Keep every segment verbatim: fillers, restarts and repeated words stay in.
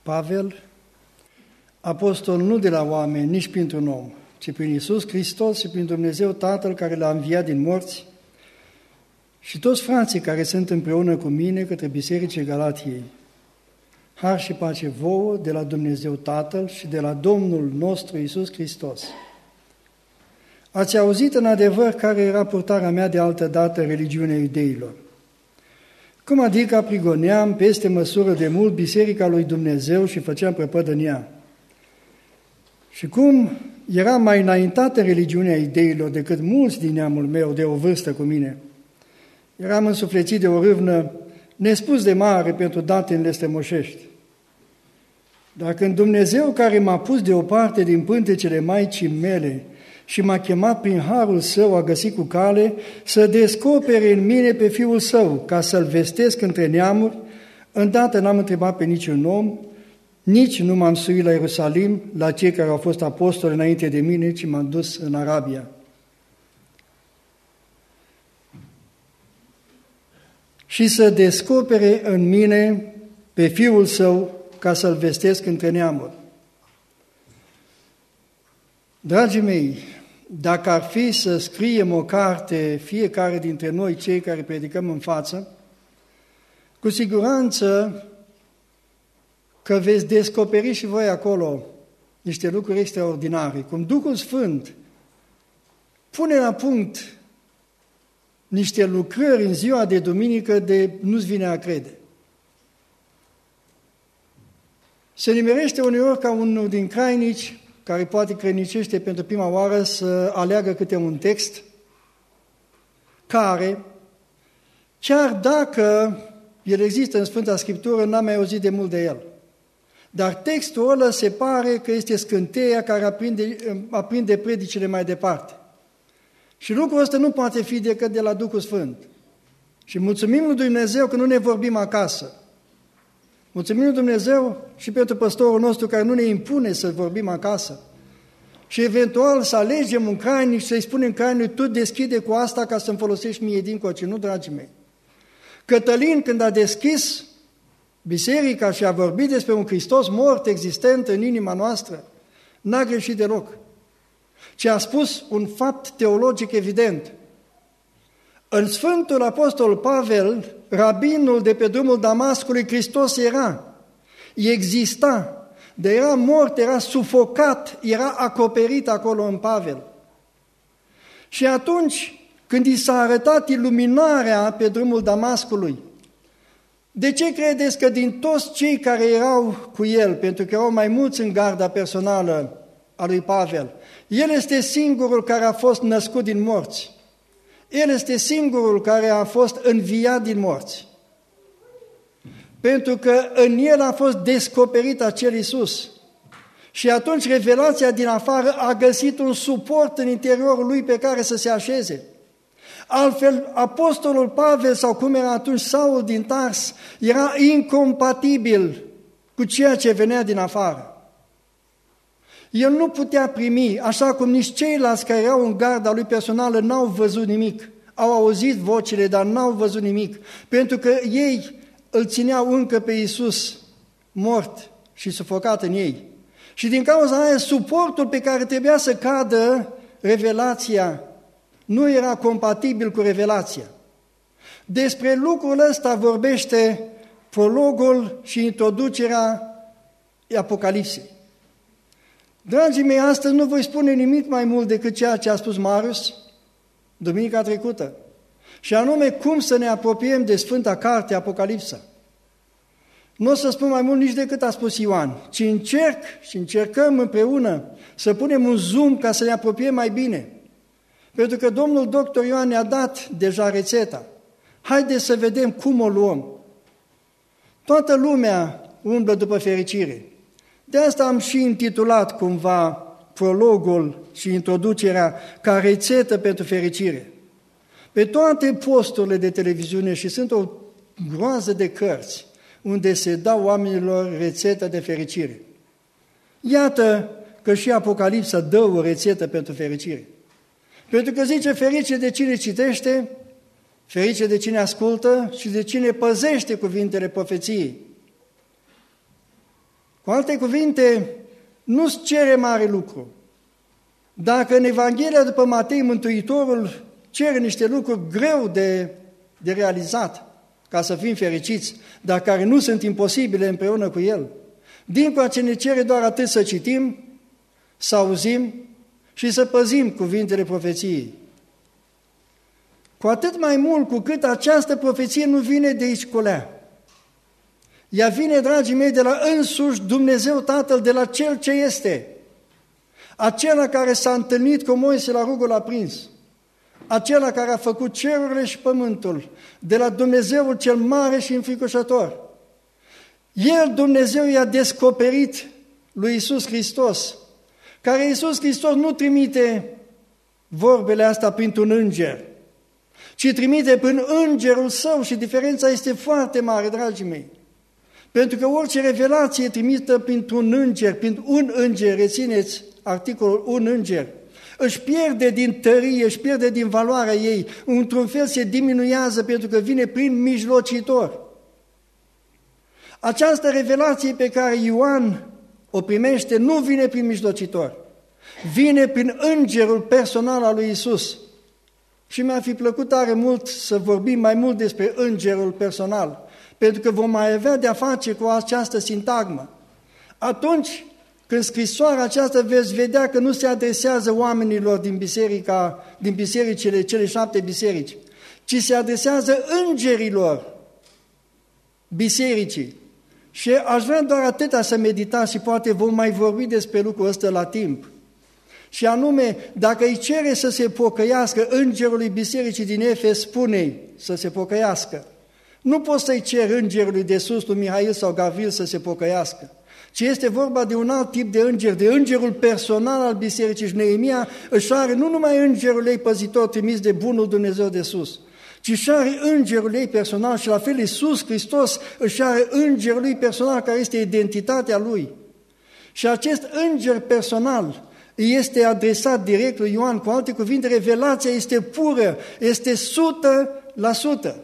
Pavel, apostol nu de la oameni, nici printr-un om, ci prin Iisus Hristos și prin Dumnezeu Tatăl care l-a înviat din morți, și toți frații care sunt împreună cu mine către Bisericii Galatiei. Har și pace vouă de la Dumnezeu Tatăl și de la Domnul nostru Iisus Hristos. Ați auzit în adevăr care era purtarea mea de altă dată în religiunea iudeilor. Cum adică prigoneam peste măsură de mult biserica lui Dumnezeu și făceam prăpăd în ea. Și cum eram mai înaintat în religiunea iudeilor decât mulți din neamul meu de o vârstă cu mine, eram însuflețit de o râvnă nespus de mare pentru datinile strămoșești. Dar când Dumnezeu, care m-a pus deoparte din pântecele Maicii mele și m-a chemat prin harul Său, a găsit cu cale să descopere în mine pe Fiul Său, ca să-L vestesc între neamuri, îndată n-am întrebat pe niciun om, nici nu m-am suit la Ierusalim, la cei care au fost apostoli înainte de mine, ci m-am dus în Arabia. Și să descopere în mine pe Fiul Său, ca să-L vestesc între neamuri. Dragii mei, dacă ar fi să scriem o carte fiecare dintre noi, cei care predicăm în față, cu siguranță că veți descoperi și voi acolo niște lucruri extraordinare, cum Duhul Sfânt pune la punct niște lucrări în ziua de duminică de nu-ți vine a crede. Se nimerește uneori ca unul din crainici, care poate crănicește pentru prima oară, să aleagă câte un text care, chiar dacă el există în Sfânta Scriptură, n-am mai auzit de mult de el. Dar textul ăla se pare că este scânteia care aprinde, aprinde predicile mai departe. Și lucrul ăsta nu poate fi decât de la Duhul Sfânt. Și mulțumim lui Dumnezeu că nu ne vorbim acasă. Mulțumim lui Dumnezeu și pentru păstorul nostru care nu ne impune să vorbim acasă. Și eventual să alegem un crainic și să-i spunem crainicului, tu deschide cu asta ca să-mi folosești mie dincoace. Nu, dragii mei. Cătălin, când a deschis biserica și a vorbit despre un Hristos mort existent în inima noastră, n-a greșit deloc, ci a spus un fapt teologic evident. În Sfântul Apostol Pavel, rabinul de pe drumul Damascului, Hristos era, exista, de era mort, era sufocat, era acoperit acolo în Pavel. Și atunci, când i s-a arătat iluminarea pe drumul Damascului, de ce credeți că din toți cei care erau cu el, pentru că erau mai mulți în garda personală a lui Pavel, el este singurul care a fost născut din morți. El este singurul care a fost înviat din morți. Pentru că în el a fost descoperit acel Iisus. Și atunci revelația din afară a găsit un suport în interiorul lui pe care să se așeze. Altfel, apostolul Pavel, sau cum era atunci Saul din Tars, era incompatibil cu ceea ce venea din afară. El nu putea primi, așa cum nici ceilalți care erau în garda lui personală n-au văzut nimic. Au auzit vocile, dar n-au văzut nimic. Pentru că ei îl țineau încă pe Iisus mort și sufocat în ei. Și din cauza aia, suportul pe care trebuia să cadă revelația nu era compatibil cu revelația. Despre lucrul ăsta vorbește prologul și introducerea Apocalipsei. Dragii mei, astăzi nu voi spune nimic mai mult decât ceea ce a spus Marius duminica trecută, și anume cum să ne apropiem de Sfânta Carte Apocalipsa. Nu o să spun mai mult nici decât a spus Ioan, ci încerc și încercăm împreună să punem un zoom ca să ne apropiem mai bine. Pentru că domnul doctor Ioan ne-a dat deja rețeta. Haideți să vedem cum o luăm. Toată lumea umblă după fericire. De asta am și intitulat cumva prologul și introducerea ca rețetă pentru fericire. Pe toate posturile de televiziune, și sunt o groază de cărți unde se dau oamenilor rețetă de fericire. Iată că și Apocalipsa dă o rețetă pentru fericire. Pentru că zice ferice de cine citește, ferice de cine ascultă și de cine păzește cuvintele profeției. Cu alte cuvinte, nu-ți cere mare lucru. Dacă în Evanghelia după Matei Mântuitorul cere niște lucruri greu de, de realizat, ca să fim fericiți, dar care nu sunt imposibile împreună cu El, dincolo ce ne cere doar atât să citim, să auzim și să păzim cuvintele profeției. Cu atât mai mult cu cât această profeție nu vine de aici colea. Ea vine, dragii mei, de la însuși Dumnezeu Tatăl, de la Cel ce este. Acela care s-a întâlnit cu Moise la rugul aprins. Acela care a făcut cerurile și pământul, de la Dumnezeul cel mare și înfricoșător. El, Dumnezeu, i-a descoperit lui Iisus Hristos, care Iisus Hristos nu trimite vorbele astea printr-un înger, ci trimite prin îngerul său și diferența este foarte mare, dragii mei. Pentru că orice revelație e trimită printr-un înger, printr un înger, rețineți articolul un înger, își pierde din tărie, își pierde din valoarea ei, într-un fel se diminuează pentru că vine prin mijlocitor. Această revelație pe care Ioan o primește nu vine prin mijlocitor, vine prin îngerul personal al lui Iisus. Și mi-ar fi plăcut tare mult să vorbim mai mult despre îngerul personal, pentru că vom mai avea de-a face cu această sintagmă. Atunci când scrisoarea aceasta veți vedea că nu se adresează oamenilor din biserica, din bisericile, cele șapte biserici, ci se adresează îngerilor bisericii. Și aș vrea doar atâta să meditați și poate vom mai vorbi despre lucrul ăsta la timp. Și anume, dacă îi cere să se pocăiască, îngerului bisericii din Efes spune-i să se pocăiască. Nu poți să-i ceri îngerului de sus, lui Mihail sau Gavril, să se pocăiască, ci este vorba de un alt tip de înger, de îngerul personal al bisericii. Și Neemia își are nu numai îngerul ei păzitor trimis de bunul Dumnezeu de sus, ci și are îngerul ei personal și la fel Iisus Hristos își are îngerul lui personal care este identitatea lui. Și acest înger personal este adresat direct lui Ioan. Cu alte cuvinte, revelația este pură, este sută la sută.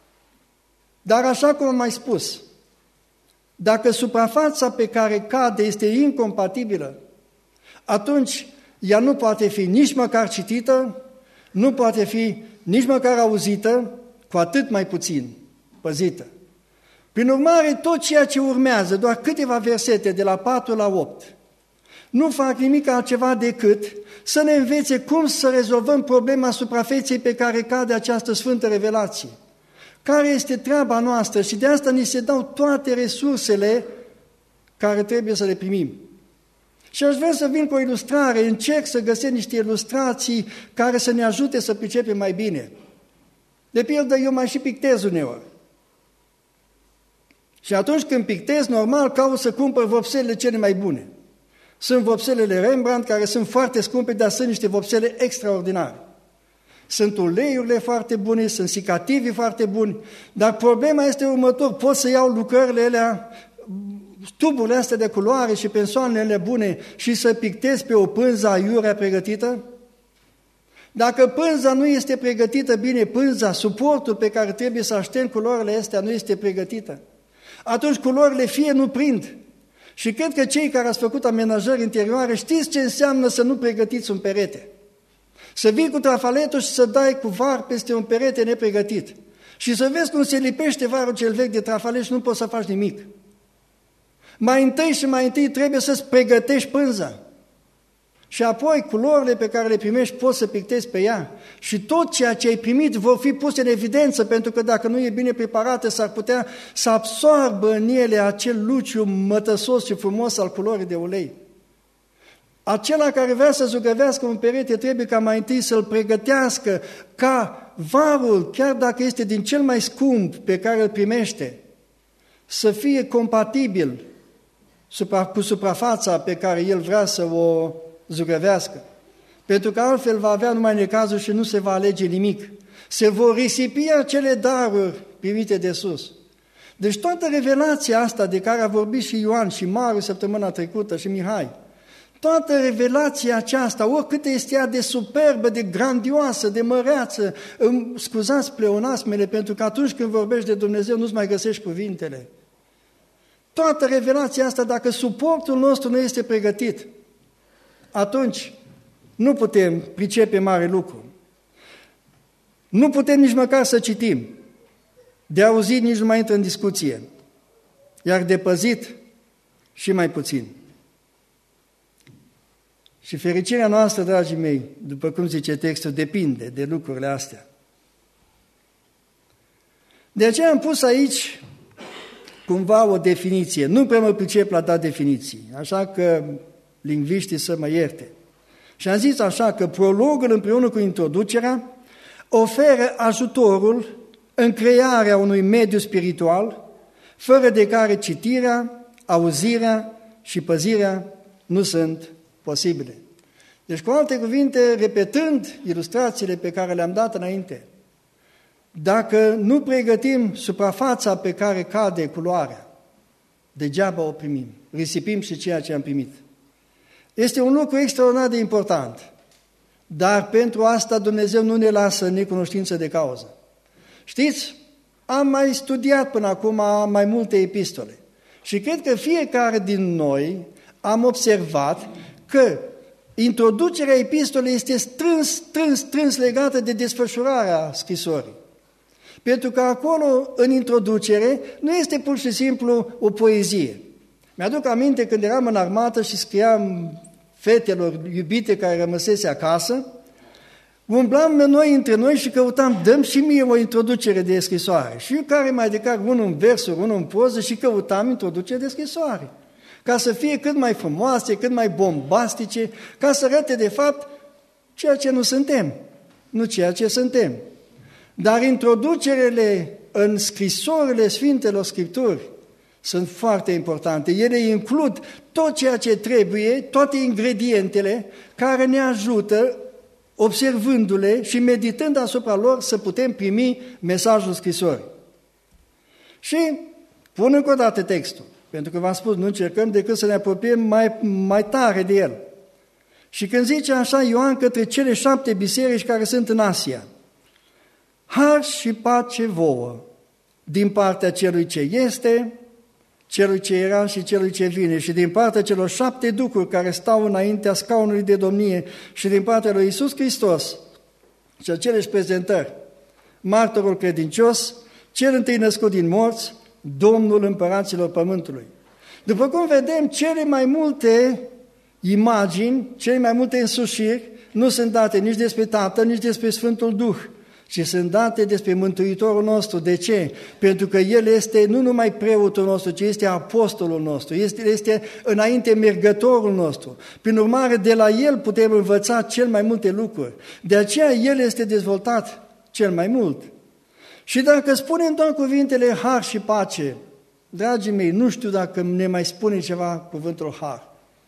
Dar așa cum am mai spus, dacă suprafața pe care cade este incompatibilă, atunci ea nu poate fi nici măcar citită, nu poate fi nici măcar auzită, cu atât mai puțin păzită. Prin urmare, tot ceea ce urmează, doar câteva versete de la patru la opt, nu fac nimic altceva decât să ne învețe cum să rezolvăm problema suprafeței pe care cade această sfântă revelație. Care este treaba noastră și de asta ni se dau toate resursele care trebuie să le primim. Și aș vrea să vin cu o ilustrare, încerc să găsesc niște ilustrații care să ne ajute să pricepem mai bine. De pildă, eu mai și pictez uneori. Și atunci când pictez, normal, caut să cumpăr vopselele cele mai bune. Sunt vopselele Rembrandt, care sunt foarte scumpe, dar sunt niște vopsele extraordinare. Sunt uleiurile foarte bune, sunt sicativii foarte buni, dar problema este următor, pot să iau lucrările alea, tuburile astea de culoare și pensoanele bune și să pictez pe o pânză aiurea pregătită? Dacă pânza nu este pregătită bine, pânza, suportul pe care trebuie să aștern culorile astea nu este pregătită, atunci culorile fie nu prind. Și cred că cei care ați făcut amenajări interioare știți ce înseamnă să nu pregătiți un perete. Să vii cu trafaletul și să dai cu var peste un perete nepregătit. Și să vezi cum se lipește varul cel vechi de trafalet și nu poți să faci nimic. Mai întâi și mai întâi trebuie să-ți pregătești pânza. Și apoi culorile pe care le primești poți să pictezi pe ea. Și tot ceea ce ai primit vor fi puse în evidență, pentru că dacă nu e bine preparată, s-ar putea să absoarbă în ele acel luciu mătăsos și frumos al culorii de ulei. Acela care vrea să zugrăvească un perete trebuie ca mai întâi să-l pregătească ca varul, chiar dacă este din cel mai scump pe care îl primește, să fie compatibil cu suprafața pe care el vrea să o zugrăvească. Pentru că altfel va avea numai necazul și nu se va alege nimic. Se vor risipi acele daruri primite de sus. Deci toată revelația asta de care a vorbit și Ioan și Mariu săptămâna trecută și Mihai, toată revelația aceasta, oricât este ea de superbă, de grandioasă, de măreață, îmi scuzați pleonasmele, pentru că atunci când vorbești de Dumnezeu nu-ți mai găsești cuvintele. toată revelația asta, dacă suportul nostru nu este pregătit, atunci nu putem pricepe mare lucru. Nu putem nici măcar să citim. De auzit nici nu mai intră în discuție. Iar de păzit și mai puțin. Și fericirea noastră, dragii mei, după cum zice textul, depinde de lucrurile astea. De aceea am pus aici cumva o definiție. Nu prea mă pricep la dat definiții, așa că lingviștii să mă ierte. Și am zis așa că prologul împreună cu introducerea oferă ajutorul în crearea unui mediu spiritual, fără de care citirea, auzirea și păzirea nu sunt posibile. Deci, cu alte cuvinte, repetând ilustrațiile pe care le-am dat înainte, dacă nu pregătim suprafața pe care cade culoarea, degeaba o primim, risipim și ceea ce am primit. Este un lucru extraordinar de important, dar pentru asta Dumnezeu nu ne lasă necunoștință de cauză. Știți, am mai studiat până acum mai multe epistole și cred că fiecare din noi am observat că introducerea epistolei este strâns, strâns, strâns legată de desfășurarea scrisorii. Pentru că acolo, în introducere, nu este pur și simplu o poezie. Mi-aduc aminte când eram în armată și scriam fetelor iubite care rămăsese acasă, umblam noi între noi și căutam, dăm și mie o introducere de scrisoare. Și eu care mai de care, unul în versuri, unul în proză și căutam introducere de scrisoare. Ca să fie cât mai frumoase, cât mai bombastice, ca să arate de fapt ceea ce nu suntem, nu ceea ce suntem. Dar introducerele în scrisorile Sfintelor Scripturi sunt foarte importante. Ele includ tot ceea ce trebuie, toate ingredientele care ne ajută, observându-le și meditând asupra lor, să putem primi mesajul scrisorii. Și pun încă o dată textul, pentru că v-am spus, nu încercăm decât să ne apropiem mai, mai tare de el. Și când zice așa Ioan către cele șapte biserici care sunt în Asia, har și pace vouă din partea celui ce este, celui ce era și celui ce vine și din partea celor șapte duhuri care stau înaintea scaunului de domnie și din partea lui Iisus Hristos și aceleși prezentări, martorul credincios, cel întâi născut din morți, Domnul împăraților pământului. După cum vedem, cele mai multe imagini, cele mai multe însușiri nu sunt date nici despre Tatăl, nici despre Sfântul Duh, ci sunt date despre Mântuitorul nostru. De ce? Pentru că El este nu numai preotul nostru, ci este apostolul nostru, este, este înainte mergătorul nostru. Prin urmare, de la El putem învăța cel mai multe lucruri. De aceea El este dezvoltat cel mai mult. Și dacă spunem doar cuvintele har și pace, dragii mei, nu știu dacă ne mai spune ceva cuvântul har.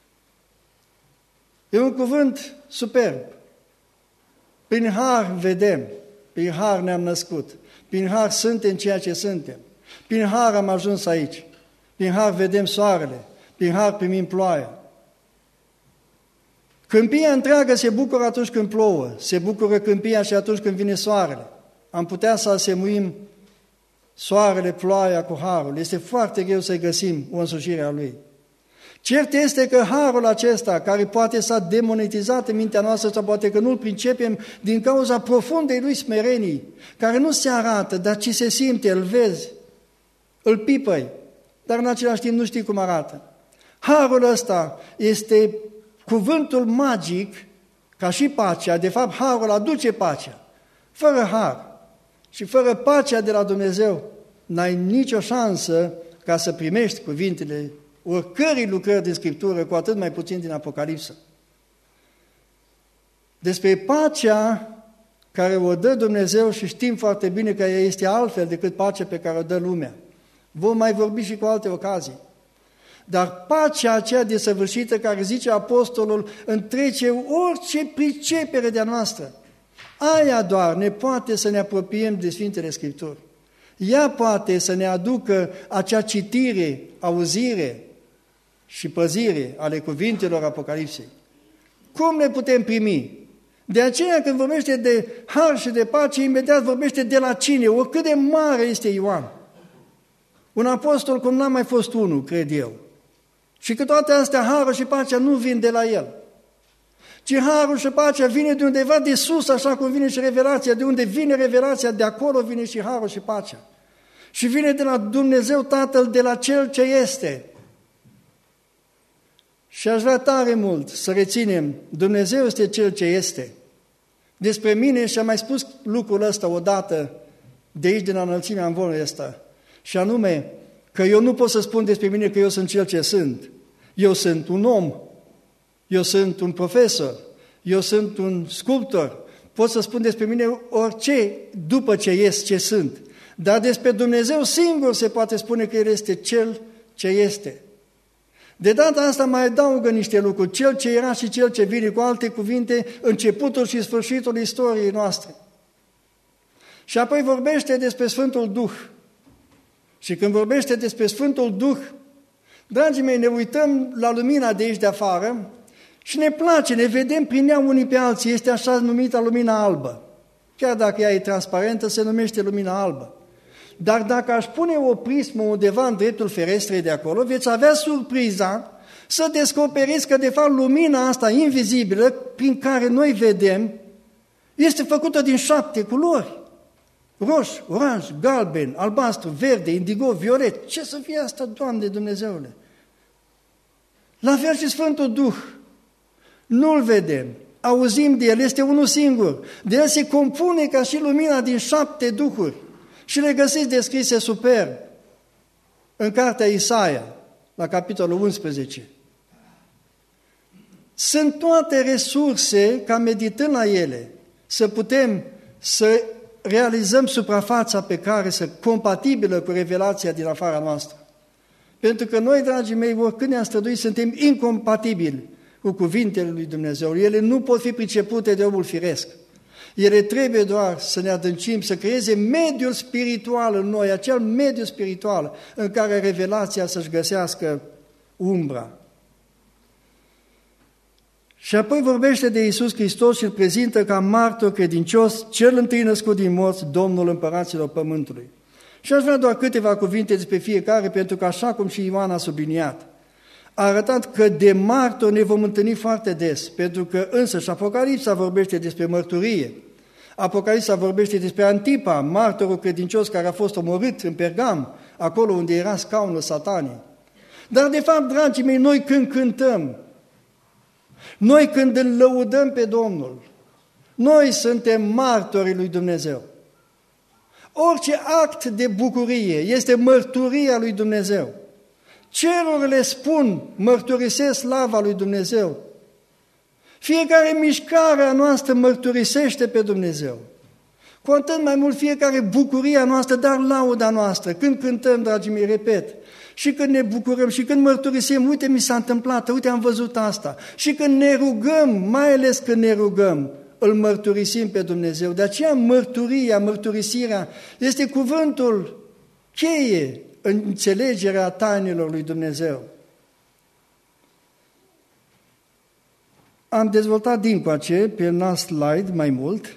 E un cuvânt superb. Prin har vedem, prin har ne-am născut, prin har suntem ceea ce suntem, prin har am ajuns aici, prin har vedem soarele, prin har primim ploaia. Câmpia întreagă se bucură atunci când plouă, se bucură câmpia și atunci când vine soarele. Am putea să asemuim soarele, ploaia cu harul. Este foarte greu să-i găsim o însușire a lui. Cert este că harul acesta, care poate s-a demonetizat în mintea noastră sau poate că nu-l pricepem din cauza profundei lui smerenii, care nu se arată, dar ci se simte, îl vezi, îl pipăi, dar în același timp nu știi cum arată. Harul ăsta este cuvântul magic, ca și pacea, de fapt harul aduce pacea. Fără har și fără pacea de la Dumnezeu, n-ai nicio șansă ca să primești cuvintele oricărei lucrări din Scriptură, cu atât mai puțin din Apocalipsă. Despre pacea care o dă Dumnezeu și știm foarte bine că ea este altfel decât pacea pe care o dă lumea. Vom mai vorbi și cu alte ocazii. Dar pacea aceea desăvârșită care zice apostolul întrece orice pricepere de-a noastră. Aia doar ne poate să ne apropiem de Sfintele Scripturi. Ea poate să ne aducă acea citire, auzire și păzire ale cuvintelor Apocalipsei. Cum le putem primi? De aceea când vorbește de har și de pace, imediat vorbește de la cine, oricât de mare este Ioan. Un apostol cum n-a mai fost unul, cred eu. Și că toate astea, harul și pacea nu vin de la el. Ci harul și pacea vine de undeva de sus, așa cum vine și revelația. De unde vine revelația, de acolo vine și harul și pacea. Și vine de la Dumnezeu Tatăl, de la Cel ce este. Și aș vrea tare mult să reținem, Dumnezeu este Cel ce este. Despre mine, și am mai spus lucrul ăsta odată, de aici, din înălțimea învolului ăsta, și anume că eu nu pot să spun despre mine că eu sunt Cel ce sunt. Eu sunt un om, eu sunt un profesor, eu sunt un sculptor, pot să spun despre mine orice după ce ies, ce sunt. Dar despre Dumnezeu singur se poate spune că El este Cel ce este. De data asta mai adaugă niște lucruri, Cel ce era și Cel ce vine, cu alte cuvinte, începutul și sfârșitul istoriei noastre. Și apoi vorbește despre Sfântul Duh. Și când vorbește despre Sfântul Duh, dragii mei, ne uităm la lumina de aici de afară și ne place, ne vedem prin ea unii pe alții, este așa numită lumina albă. Chiar dacă ea e transparentă, se numește lumina albă. Dar dacă aș pune o prismă undeva în dreptul ferestrei de acolo, veți avea surpriza să descoperiți că de fapt lumina asta invizibilă, prin care noi vedem, este făcută din șapte culori. Roș, oranj, galben, albastru, verde, indigo, violet. Ce să fie asta, Doamne Dumnezeule? La fel și Sfântul Duh. Nu-L vedem, auzim de El, este unul singur. De El se compune ca și lumina din șapte duhuri. Și le găsiți descrise superb în cartea Isaia, la capitolul unsprezece. Sunt toate resurse ca meditând la ele să putem să realizăm suprafața pe care să compatibilă cu revelația din afara noastră. Pentru că noi, dragii mei, oricând ne-am străduit, suntem incompatibili cu cuvintele lui Dumnezeu. Ele nu pot fi pricepute de omul firesc. Ele trebuie doar să ne adâncim, să creeze mediul spiritual în noi, acel mediu spiritual în care revelația să-și găsească umbra. Și apoi vorbește de Iisus Hristos și îl prezintă ca martor credincios, cel întâi născut din morți, Domnul împăraților pământului. Și aș vrea doar câteva cuvinte despre fiecare, pentru că așa cum și Ioan a subliniat, a arătat că de martor ne vom întâlni foarte des, pentru că însăși Apocalipsa vorbește despre mărturie. Apocalipsa vorbește despre Antipa, martorul credincios care a fost omorât în Pergam, acolo unde era scaunul Satanii. Dar de fapt, dragii mei, noi când cântăm, noi când îl lăudăm pe Domnul, noi suntem martorii lui Dumnezeu. Orice act de bucurie este mărturia lui Dumnezeu. Cerurile spun, mărturisesc slava lui Dumnezeu. Fiecare mișcare a noastră mărturisește pe Dumnezeu. Cu atât mai mult fiecare bucuria noastră, dar lauda noastră. Când cântăm, dragii mei, repet, și când ne bucurăm, și când mărturisim, uite, mi s-a întâmplat, uite, am văzut asta. Și când ne rugăm, mai ales când ne rugăm, îl mărturisim pe Dumnezeu. De aceea mărturia, mărturisirea este cuvântul cheie în înțelegerea tainelor lui Dumnezeu. Am dezvoltat dincoace pe un alt slide mai mult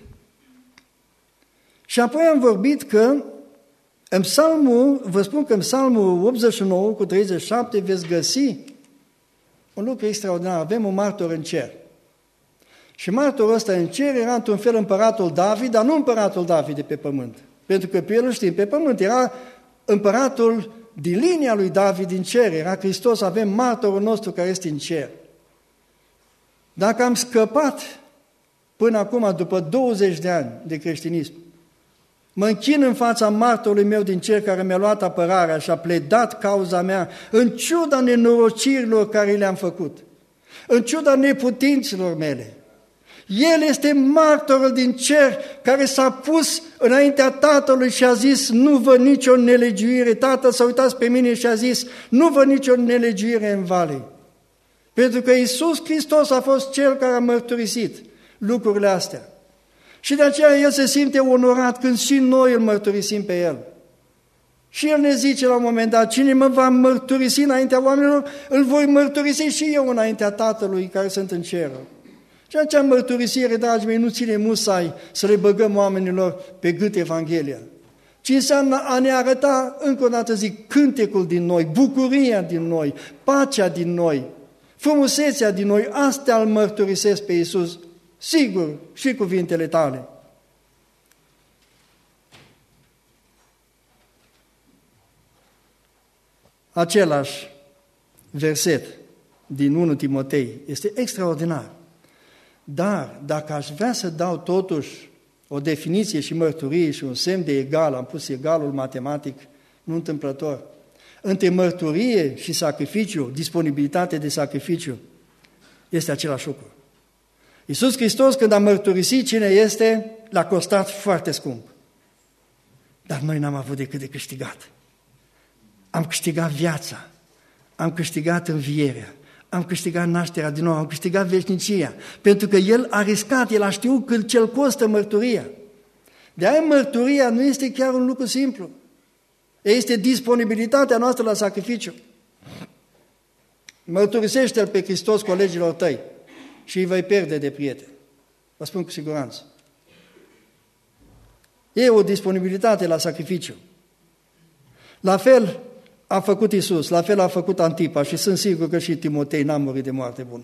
și apoi am vorbit că în psalmul, vă spun că în psalmul optzeci și nouă cu treizeci și șapte veți găsi un lucru extraordinar. Avem un martor în cer. Și martorul ăsta în cer era într-un fel împăratul David, dar nu împăratul David de pe pământ. Pentru că pe el, știm, pe pământ era împăratul din linia lui David din cer, era Hristos, avem martorul nostru care este în cer. Dacă am scăpat până acum, după douăzeci de ani de creștinism, mă închin în fața martorului meu din cer care mi-a luat apărarea și a pledat cauza mea, în ciuda nenorocirilor care le-am făcut, în ciuda neputinților mele. El este martorul din cer care s-a pus înaintea Tatălui și a zis, nu văd nicio nelegiuire. Tatăl s-a uitat pe mine și a zis, nu văd nicio nelegiuire în vale. Pentru că Iisus Hristos a fost Cel care a mărturisit lucrurile astea. Și de aceea El se simte onorat când și noi îl mărturisim pe El. Și El ne zice la un moment dat, cine mă va mărturisi înaintea oamenilor, îl voi mărturisi și eu înaintea Tatălui care sunt în cer. Și acea mărturisire, dragii mei, nu ține musai să le băgăm oamenilor pe gât Evanghelia, ci înseamnă a ne arăta, încă o dată zic, cântecul din noi, bucuria din noi, pacea din noi, frumusețea din noi. Astea îl mărturisesc pe Iisus, sigur, și cuvintele tale. Același verset din întâi Timotei este extraordinar. Dar dacă aș vrea să dau totuși o definiție și mărturie și un semn de egal, am pus egalul matematic, nu întâmplător, între mărturie și sacrificiu, disponibilitate de sacrificiu, este același lucru. Iisus Hristos, când a mărturisit cine este, l-a costat foarte scump. Dar noi n-am avut decât de câștigat. Am câștigat viața, am câștigat învierea, am câștigat nașterea din nou, am câștigat veșnicia, pentru că El a riscat, El a știut cât ce-l costă mărturia. De-aia mărturia nu este chiar un lucru simplu. Este disponibilitatea noastră la sacrificiu. Mărturisește-L pe Hristos colegilor tăi și îi vei pierde de prieteni. Vă spun cu siguranță. E o disponibilitate la sacrificiu. La fel a făcut Iisus, la fel a făcut Antipa și sunt sigur că și Timotei n-a murit de moarte bună.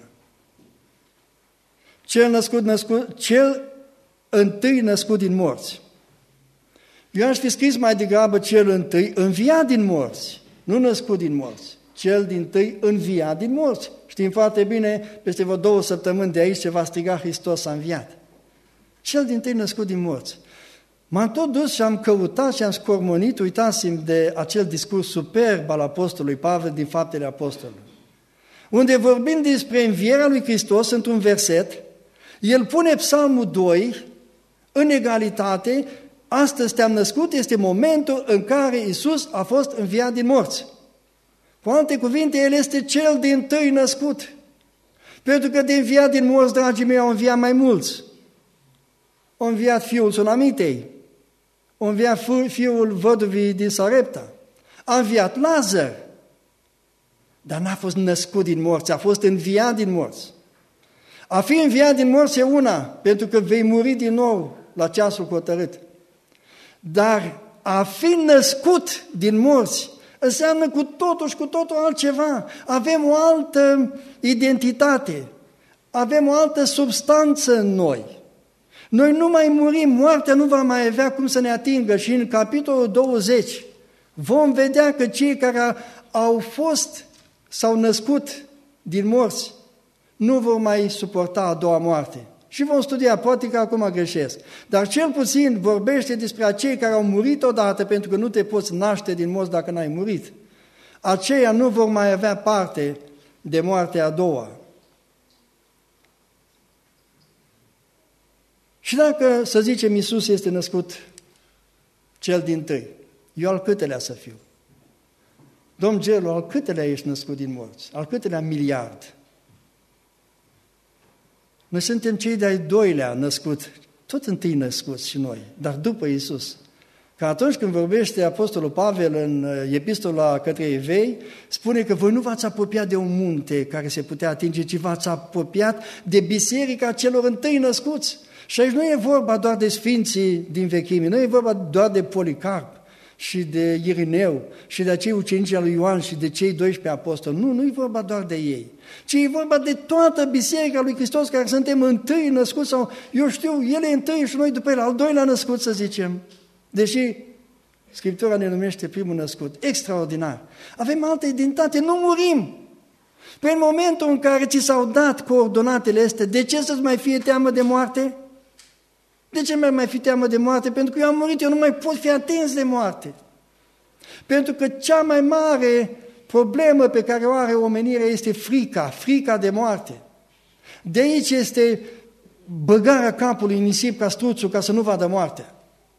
Cel născut, născut, cel întâi născut din morți. Eu aș fi scris mai degrabă cel întâi înviat din morți, nu născut din morți. Cel dintâi înviat din morți. Știm foarte bine, peste vreo două săptămâni de aici se va striga Hristos a înviat. Cel dintâi născut din morți. M-am tot dus și am căutat și am scormonit, uitați-mi de acel discurs superb al apostolului Pavel din Faptele Apostolului, unde vorbind despre învierea lui Hristos într-un verset, el pune Psalmul doi în egalitate. Astăzi te-am născut, este momentul în care Iisus a fost înviat din morți. Cu alte cuvinte, El este cel dintâi născut. Pentru că de înviat din morți, dragii mei, au înviat mai mulți. Au înviat fiul Sunamitei, au înviat fiul văduvii din Sarepta, a înviat Lazar, dar n-a fost născut din morți, a fost înviat din morți. A fi înviat din morți e una, pentru că vei muri din nou la ceasul hotărât. Dar a fi născut din morți înseamnă cu totul și cu totul altceva. Avem o altă identitate, avem o altă substanță în noi. Noi nu mai murim, moartea nu va mai avea cum să ne atingă și în capitolul douăzeci vom vedea că cei care au fost, s-au născut din morți, nu vor mai suporta a doua moarte. Și vom studia, poate că acum greșesc, dar cel puțin vorbește despre acei care au murit odată, pentru că nu te poți naște din morți dacă n-ai murit. Aceia nu vor mai avea parte de moartea a doua. Și dacă, să zicem, Iisus este născut cel dintâi, eu al câtelea să fiu? Domn Gelu, al câtelea ești născut din morți? Al câtelea miliard? Noi suntem cei de-ai doilea născut, tot întâi născuți și noi, dar după Iisus. Că atunci când vorbește Apostolul Pavel în epistola către Evrei, spune că voi nu v-ați apropiat de un munte care se putea atinge, ci v-ați apropiat de biserica celor întâi născuți. Și aici nu e vorba doar de sfinții din vechime, nu e vorba doar de Policarp și de Irineu și de acei ucenici al lui Ioan și de cei doisprezece apostoli. Nu, nu e vorba doar de ei, ci e vorba de toată biserica lui Hristos care suntem întâi născuți sau, eu știu, El e întâi și noi după El, al doilea născut să zicem. Deși Scriptura ne numește primul născut. Extraordinar. Avem altă identitate, nu murim. Păi în momentul în care ți s-au dat coordonatele astea, de ce să-ți mai fie teamă de moarte? De ce mi-ar mai fi teamă de moarte? Pentru că eu am murit, eu nu mai pot fi atins de moarte. Pentru că cea mai mare problemă pe care o are omenirea este frica, frica de moarte. De aici este băgarea capului în nisip ca struțul ca să nu vadă moartea.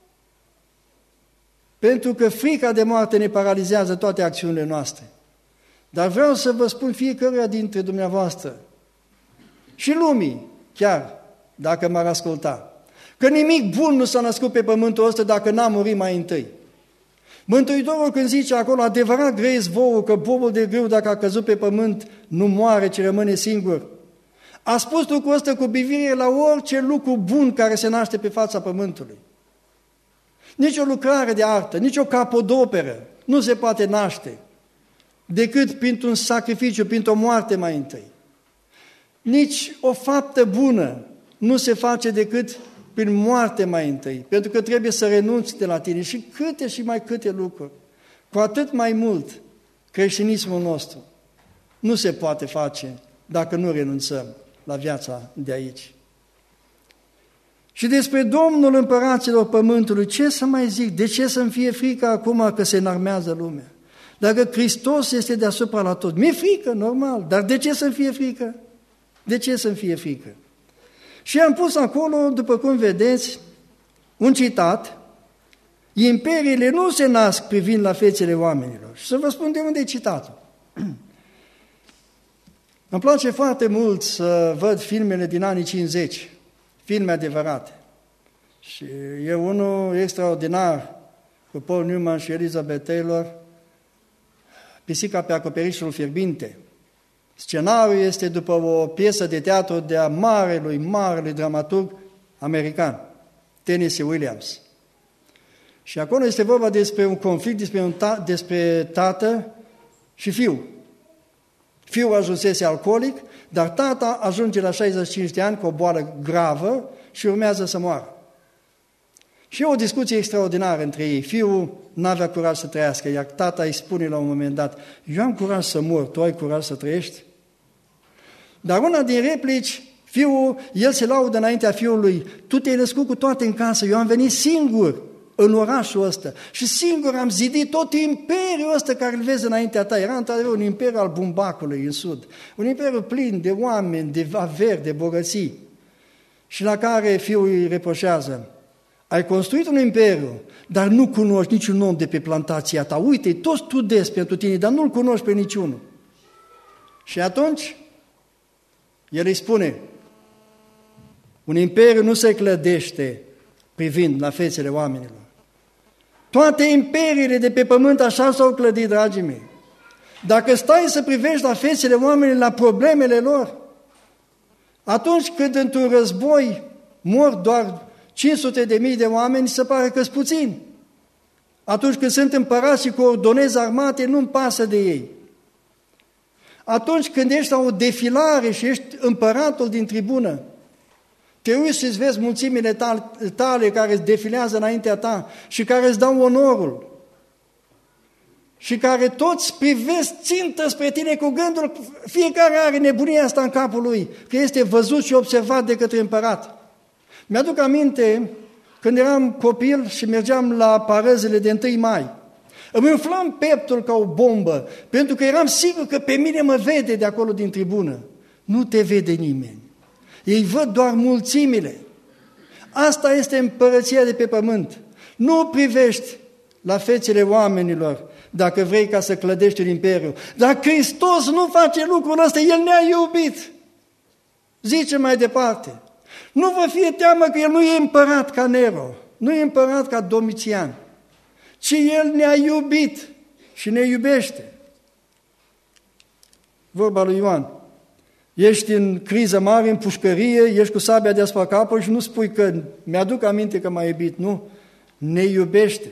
Pentru că frica de moarte ne paralizează toate acțiunile noastre. Dar vreau să vă spun fiecăruia dintre dumneavoastră și lumii, chiar dacă m-ar asculta, că nimic bun nu s-a născut pe pământul ăsta dacă n-a murit mai întâi. Mântuitorul când zice acolo, adevărat grăiesc vouă că bobul de grâu dacă a căzut pe pământ nu moare, ci rămâne singur. A spus lucrul ăsta cu privire la orice lucru bun care se naște pe fața pământului. Nici o lucrare de artă, nici o capodoperă nu se poate naște decât printr-un sacrificiu, printr-o moarte mai întâi. Nici o faptă bună nu se face decât prin moarte mai întâi, pentru că trebuie să renunți de la tine și câte și mai câte lucruri. Cu atât mai mult creștinismul nostru nu se poate face dacă nu renunțăm la viața de aici. Și despre Domnul împăraților pământului, ce să mai zic? De ce să-mi fie frică acum că se înarmează lumea? Dacă Hristos este deasupra la tot, mi-e frică, normal, dar de ce să-mi fie frică? De ce să-mi fie frică? Și am pus acolo, după cum vedeți, un citat: imperiile nu se nasc privind la fețele oamenilor. Și să vă spun de unde e citatul. Îmi place foarte mult să văd filmele din anii cincizeci, filme adevărate. Și e unul extraordinar cu Paul Newman și Elizabeth Taylor, Pisica pe acoperișul fierbinte. Scenariul este după o piesă de teatru de-a marelui, marelui dramaturg american, Tennessee Williams. Și acolo este vorba despre un conflict, despre, un ta- despre tată și fiu. Fiul ajunsese alcoolic, dar tata ajunge la șaizeci și cinci de ani cu o boală gravă și urmează să moară. Și e o discuție extraordinară între ei. Fiul n-avea curaj să trăiască, iar tata îi spune la un moment dat: eu am curaj să mor, tu ai curaj să trăiești? Dar una din replici, fiul, el se laudă înaintea fiului: tu te-ai născut cu toate în casă, eu am venit singur în orașul ăsta și singur am zidit tot imperiul ăsta care îl vezi înaintea ta. Era într-adevăr un imperiu al bumbacului în sud, un imperiu plin de oameni, de averi, de bogății, și la care fiul îi reproșează: ai construit un imperiu, dar nu cunoști niciun om de pe plantația ta. Uite, toți studezi pentru tine, dar nu-l cunoști pe niciunul. Și atunci el îi spune: un imperiu nu se clădește privind la fețele oamenilor. Toate imperiile de pe pământ așa s-au clădit, dragii mei. Dacă stai să privești la fețele oamenilor, la problemele lor, atunci când într-un război mor doar cinci sute de mii de oameni, se pare că-s puțini. Atunci când sunt împărați și coordonezi armate, nu-mi pasă de ei. Atunci când ești la o defilare și ești împăratul din tribună, te uiți și îți vezi mulțimile tale care îți defilează înaintea ta și care îți dau onorul și care toți privesc țintă spre tine cu gândul, fiecare are nebunia asta în capul lui, că este văzut și observat de către împărat. Mi-aduc aminte când eram copil și mergeam la parăzile de întâi mai. Îmi umflam pieptul ca o bombă, pentru că eram sigur că pe mine mă vede de acolo din tribună. Nu te vede nimeni. Ei văd doar mulțimile. Asta este împărăția de pe pământ. Nu privești la fețele oamenilor dacă vrei ca să clădești un imperiu. Dar Hristos nu face lucrul ăsta, El ne-a iubit. Zice mai departe: nu vă fie teamă că El nu e împărat ca Nero, nu e împărat ca Domitian, ci El ne-a iubit și ne iubește. Vorba lui Ioan: ești în criză mare, în pușcărie, ești cu sabia deasupra capului și nu spui că mi-aduc aminte că m-a iubit. Nu, ne iubește.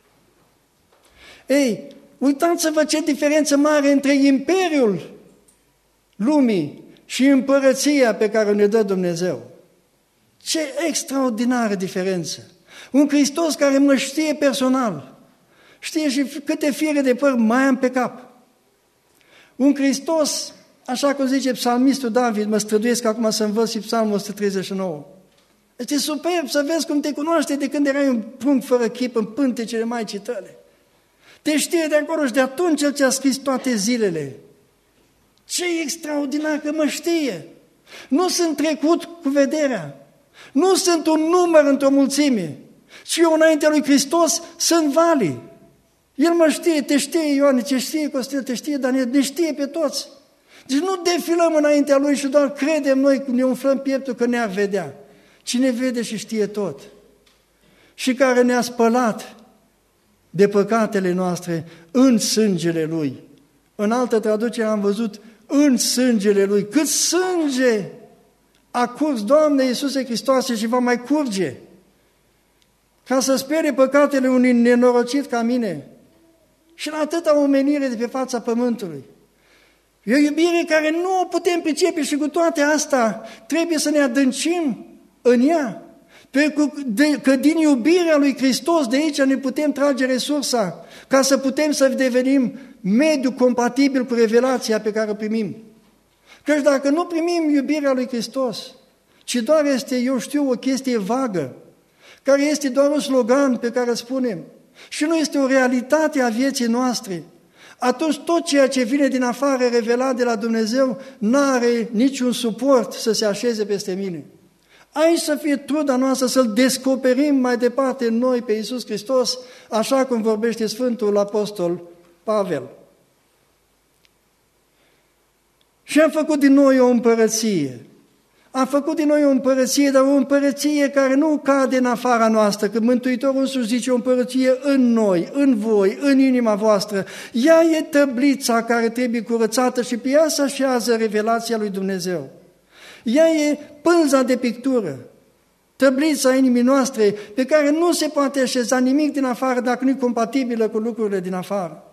Ei, uitați-vă ce diferență mare între imperiul lumii și împărăția pe care ne dă Dumnezeu. Ce extraordinară diferență! Un Hristos care mă știe personal, știe și câte fiere de păr mai am pe cap. Un Hristos, așa cum zice psalmistul David, mă străduiesc acum să învăț și psalmul o sută treizeci și nouă. Este superb să vezi cum te cunoaște de când erai un prunc fără chip în pântecele Maicii tale. Te știe de acolo și de atunci El ți-a scris toate zilele. Ce extraordinar că mă știe! Nu sunt trecut cu vederea. Nu sunt un număr într-o mulțime, ci eu înaintea lui Hristos sunt vali. El mă știe, te știe, Ioane, ce știe Costel, te știe, dar ne știe pe toți. Deci nu defilăm înaintea lui și doar credem noi, ne umflăm pieptul că ne-ar vedea. Cine vede și știe tot. Și care ne-a spălat de păcatele noastre în sângele Lui. În altă traducere am văzut în sângele Lui. Cât sânge a curs, Doamne Iisuse Hristoase, și va mai curge. ca să spere păcatele unui nenorocit ca mine și la atâta omenire de pe fața pământului. E o iubire care nu o putem pricepe și cu toate astea trebuie să ne adâncim în ea. Pentru că din iubirea lui Hristos de aici ne putem trage resursa ca să putem să devenim mediu compatibil cu revelația pe care o primim. Căci dacă nu primim iubirea lui Hristos, ci doar este, eu știu, o chestie vagă, care este doar un slogan pe care îl spunem și nu este o realitate a vieții noastre, atunci tot ceea ce vine din afară revelat de la Dumnezeu n-are niciun suport să se așeze peste mine. Aici să fie truda noastră să-L descoperim mai departe în noi pe Iisus Hristos, așa cum vorbește Sfântul Apostol Pavel. Și am făcut din noi o împărăție. Am făcut din noi o împărăție, dar o împărăție care nu cade în afara noastră, că Mântuitorul însuși zice o împărăție în noi, în voi, în inima voastră. Ea e tăblița care trebuie curățată și pe ea se așează revelația lui Dumnezeu. Ea e pânza de pictură, tăblița inimii noastre, pe care nu se poate așeza nimic din afară dacă nu e compatibilă cu lucrurile din afară.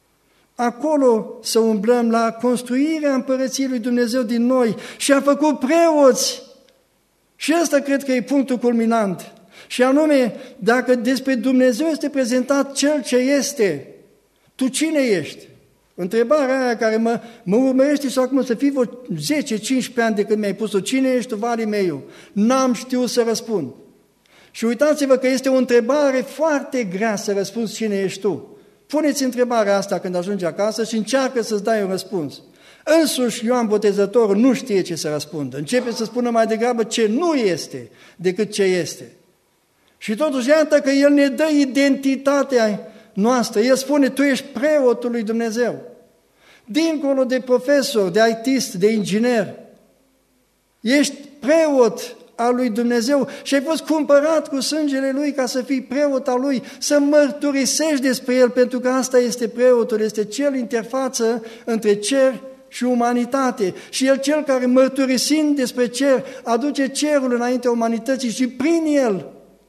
Acolo să umblăm la construirea împărăției lui Dumnezeu din noi și a făcut preoți. Și ăsta cred că e punctul culminant. Și anume, dacă despre Dumnezeu este prezentat Cel ce este, tu cine ești? Întrebarea aia care mă, mă urmărește și acum să fii vreo zece cincisprezece ani de când mi-ai pus-o, cine ești tu, valii meu? N-am știut să răspund. Și uitați-vă că este o întrebare foarte grea să răspunzi cine ești tu. Puneți întrebarea asta când ajungi acasă și încearcă să-ți dai un răspuns. Însuși Ioan Botezătorul nu știe ce să răspundă. Începe să spună mai degrabă ce nu este decât ce este. Și totuși iată că El ne dă identitatea noastră. El spune, tu ești preotul lui Dumnezeu. Dincolo de profesor, de artist, de inginer, ești preot al lui Dumnezeu și ai fost cumpărat cu sângele Lui ca să fii preot al Lui, să mărturisești despre El, pentru că asta este preotul, este cel interfață între cer și umanitate. Și El cel care mărturisind despre cer, aduce cerul înaintea umanității și prin El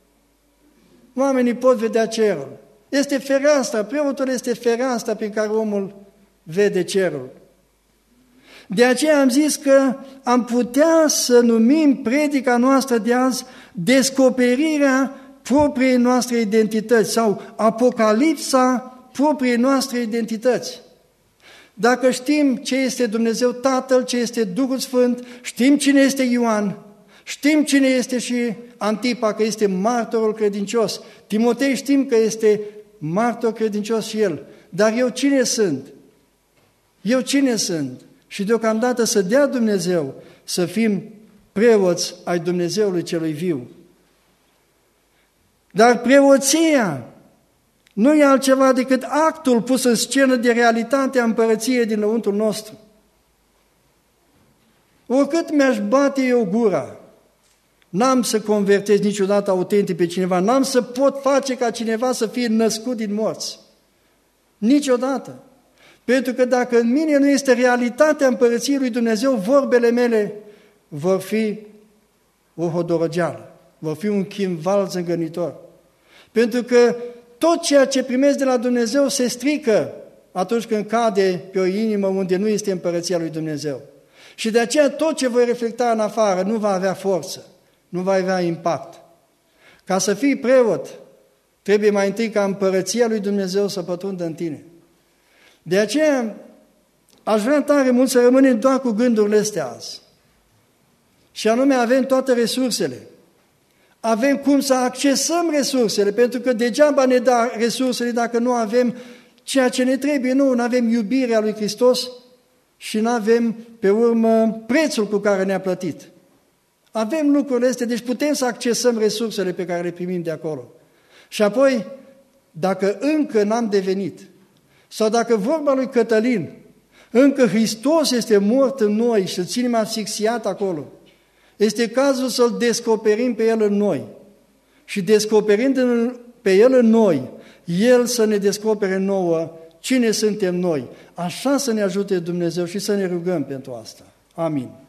oamenii pot vedea cerul. Este fereastra, preotul este fereastra prin care omul vede cerul. De aceea am zis că am putea să numim predica noastră de azi descoperirea propriei noastre identități sau apocalipsa propriei noastre identități. Dacă știm ce este Dumnezeu Tatăl, ce este Duhul Sfânt, știm cine este Ioan, știm cine este și Antipa, că este martorul credincios. Timotei știm că este martor credincios și el. Dar eu cine sunt? Eu cine sunt? Și deocamdată să dea Dumnezeu să fim preoți ai Dumnezeului celui viu. Dar preoția nu e altceva decât actul pus în scenă de realitatea împărăției din lăuntrul nostru. Oricât mi-aș bate eu gura, n-am să convertez niciodată autentic pe cineva, n-am să pot face ca cineva să fie născut din morți. Niciodată. Pentru că dacă în mine nu este realitatea împărăției lui Dumnezeu, vorbele mele vor fi o hodorăgeală, vor fi un chimval zângănitor. Pentru că tot ceea ce primesc de la Dumnezeu se strică atunci când cade pe o inimă unde nu este împărăția lui Dumnezeu. Și de aceea tot ce voi reflecta în afară nu va avea forță, nu va avea impact. Ca să fii preot, trebuie mai întâi ca împărăția lui Dumnezeu să pătrundă în tine. De aceea aș vrea tare mult să rămânem doar cu gândurile astea azi. Și anume avem toate resursele. Avem cum să accesăm resursele, pentru că degeaba ne da resursele dacă nu avem ceea ce ne trebuie. Nu, nu avem iubirea lui Hristos și nu avem pe urmă prețul cu care ne-a plătit. Avem lucrurile astea, deci putem să accesăm resursele pe care le primim de acolo. Și apoi, dacă încă n-am devenit, sau dacă vorba lui Cătălin, încă Hristos este mort în noi și îl ținem asfixiat acolo, este cazul să-L descoperim pe El în noi. Și descoperind pe El în noi, El să ne descopere nouă cine suntem noi. Așa să ne ajute Dumnezeu și să ne rugăm pentru asta. Amin.